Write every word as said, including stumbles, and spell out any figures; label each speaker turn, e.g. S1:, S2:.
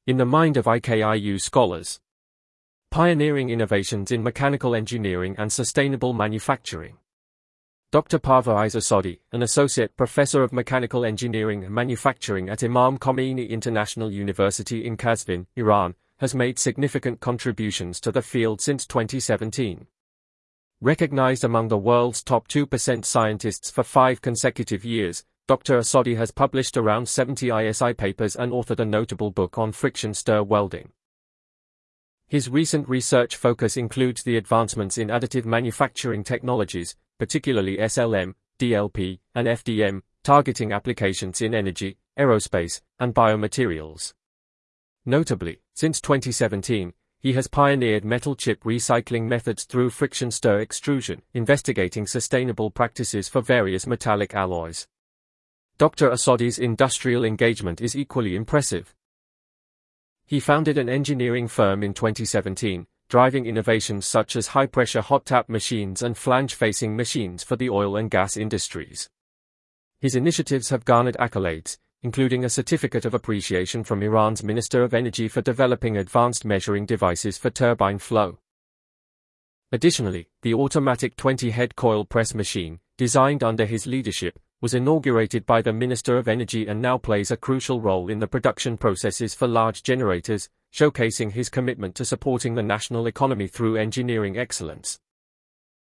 S1: in the mind of I K I U scholars. Pioneering innovations in mechanical engineering and sustainable manufacturing. Doctor Parvaiz Asadi, an associate professor of mechanical engineering and manufacturing at Imam Khomeini International University in Qazvin, Iran, has made significant contributions to the field since twenty seventeen. Recognized among the world's top two percent scientists for five consecutive years, Doctor Asadi has published around seventy I S I papers and authored a notable book on friction stir welding. His recent research focus includes the advancements in additive manufacturing technologies, particularly S L M, D L P, and F D M, targeting applications in energy, aerospace, and biomaterials. Notably, since twenty seventeen, he has pioneered metal chip recycling methods through friction stir extrusion, investigating sustainable practices for various metallic alloys. Doctor Asadi's industrial engagement is equally impressive. He founded an engineering firm in twenty seventeen, driving innovations such as high-pressure hot tap machines and flange-facing machines for the oil and gas industries. His initiatives have garnered accolades, including a certificate of appreciation from Iran's Minister of Energy for developing advanced measuring devices for turbine flow. Additionally, the automatic twenty-head coil press machine, designed under his leadership, was inaugurated by the Minister of Energy and now plays a crucial role in the production processes for large generators, showcasing his commitment to supporting the national economy through engineering excellence.